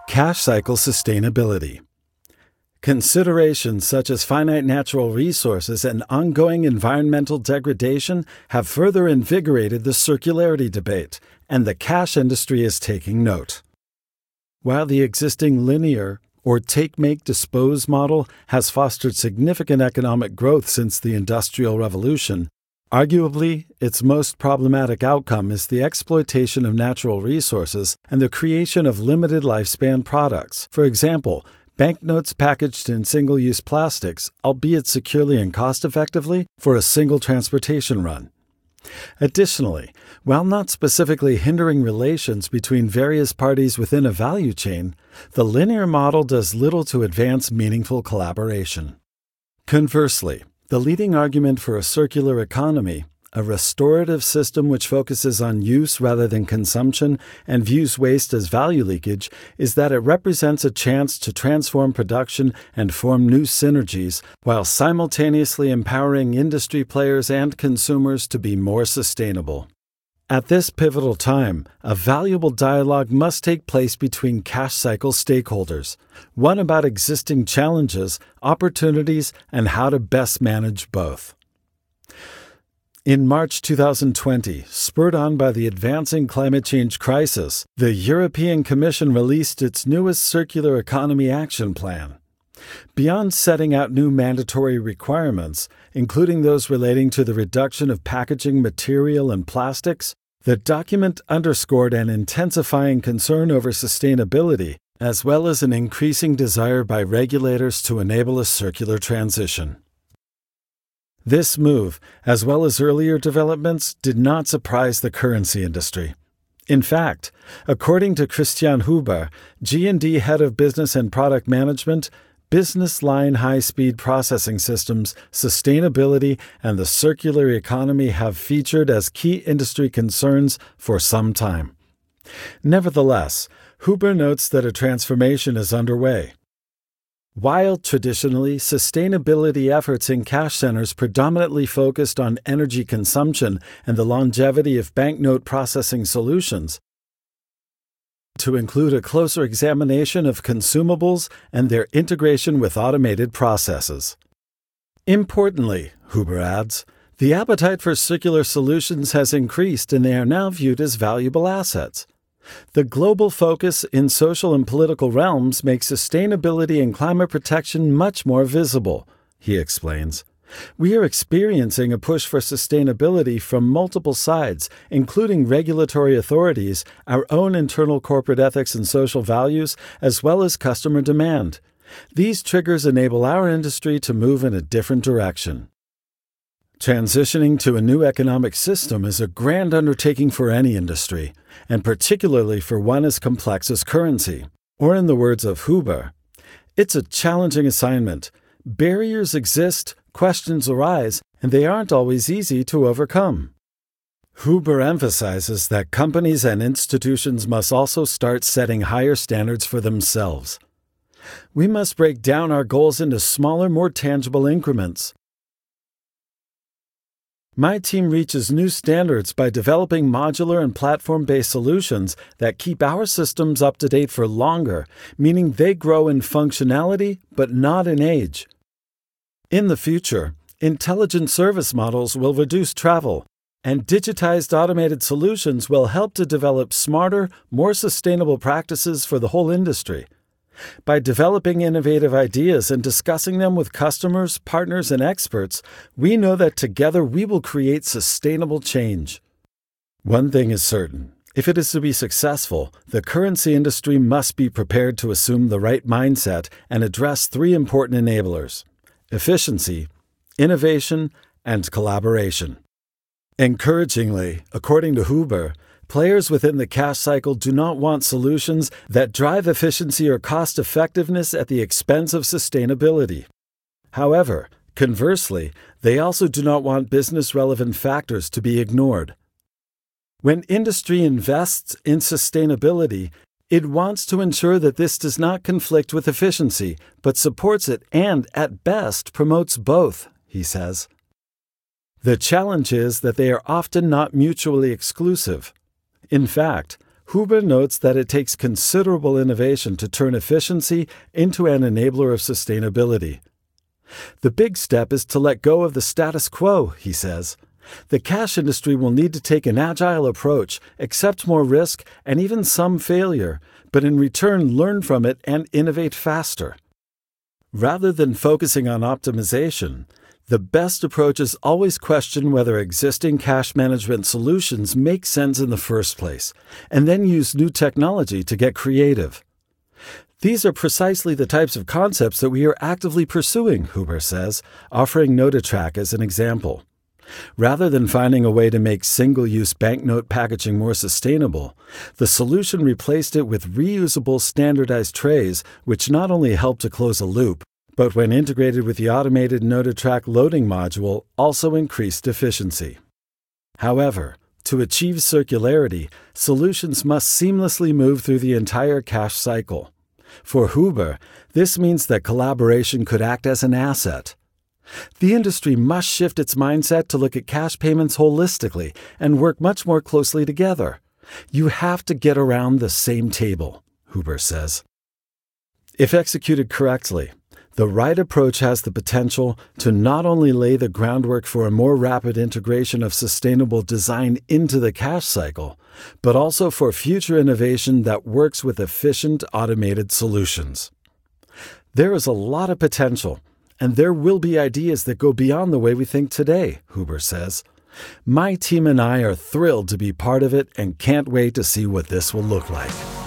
Cash cycle sustainability. Considerations such as finite natural resources and ongoing environmental degradation have further invigorated the circularity debate, and the cash industry is taking note. While the existing linear, or take-make-dispose model has fostered significant economic growth since the Industrial Revolution, arguably its most problematic outcome is the exploitation of natural resources and the creation of limited lifespan products. For example, banknotes packaged in single-use plastics, albeit securely and cost-effectively, for a single transportation run. Additionally, while not specifically hindering relations between various parties within a value chain, the linear model does little to advance meaningful collaboration. Conversely, the leading argument for a circular economy, a restorative system which focuses on use rather than consumption and views waste as value leakage, is that it represents a chance to transform production and form new synergies while simultaneously empowering industry players and consumers to be more sustainable. At this pivotal time, a valuable dialogue must take place between cash cycle stakeholders, one about existing challenges, opportunities, and how to best manage both. In March 2020, spurred on by the advancing climate change crisis, the European Commission released its newest Circular Economy Action Plan. Beyond setting out new mandatory requirements, including those relating to the reduction of packaging material and plastics, the document underscored an intensifying concern over sustainability, as well as an increasing desire by regulators to enable a circular transition. This move, as well as earlier developments, did not surprise the currency industry. In fact, according to Christian Huber, G&D Head of Business and Product Management, business line high-speed processing systems, sustainability, and the circular economy have featured as key industry concerns for some time. Nevertheless, Huber notes that a transformation is underway. While traditionally, sustainability efforts in cash centers predominantly focused on energy consumption and the longevity of banknote processing solutions, to include a closer examination of consumables and their integration with automated processes. Importantly, Huber adds, the appetite for circular solutions has increased and they are now viewed as valuable assets. The global focus in social and political realms makes sustainability and climate protection much more visible, he explains. We are experiencing a push for sustainability from multiple sides, including regulatory authorities, our own internal corporate ethics and social values, as well as customer demand. These triggers enable our industry to move in a different direction. Transitioning to a new economic system is a grand undertaking for any industry, and particularly for one as complex as currency. Or in the words of Huber, it's a challenging assignment. Barriers exist, questions arise, and they aren't always easy to overcome. Huber emphasizes that companies and institutions must also start setting higher standards for themselves. We must break down our goals into smaller, more tangible increments. My team reaches new standards by developing modular and platform-based solutions that keep our systems up to date for longer, meaning they grow in functionality but not in age. In the future, intelligent service models will reduce travel, and digitized automated solutions will help to develop smarter, more sustainable practices for the whole industry. By developing innovative ideas and discussing them with customers, partners, and experts, we know that together we will create sustainable change. One thing is certain. If it is to be successful, the currency industry must be prepared to assume the right mindset and address three important enablers: efficiency, innovation, and collaboration. Encouragingly, according to Huber, players within the cash cycle do not want solutions that drive efficiency or cost-effectiveness at the expense of sustainability. However, conversely, they also do not want business-relevant factors to be ignored. When industry invests in sustainability, it wants to ensure that this does not conflict with efficiency, but supports it and, at best, promotes both, he says. The challenge is that they are often not mutually exclusive. In fact, Huber notes that it takes considerable innovation to turn efficiency into an enabler of sustainability. The big step is to let go of the status quo, he says. The cash industry will need to take an agile approach, accept more risk and even some failure, but in return learn from it and innovate faster. Rather than focusing on optimization, the best approach is always question whether existing cash management solutions make sense in the first place, and then use new technology to get creative. These are precisely the types of concepts that we are actively pursuing, Huber says, offering NotaTrack as an example. Rather than finding a way to make single-use banknote packaging more sustainable, the solution replaced it with reusable standardized trays, which not only help to close a loop, but when integrated with the automated NotaTrack loading module, also increased efficiency. However, to achieve circularity, solutions must seamlessly move through the entire cash cycle. For Huber, this means that collaboration could act as an asset. The industry must shift its mindset to look at cash payments holistically and work much more closely together. You have to get around the same table, Huber says. If executed correctly, the right approach has the potential to not only lay the groundwork for a more rapid integration of sustainable design into the cash cycle, but also for future innovation that works with efficient, automated solutions. There is a lot of potential, and there will be ideas that go beyond the way we think today, Huber says. My team and I are thrilled to be part of it and can't wait to see what this will look like.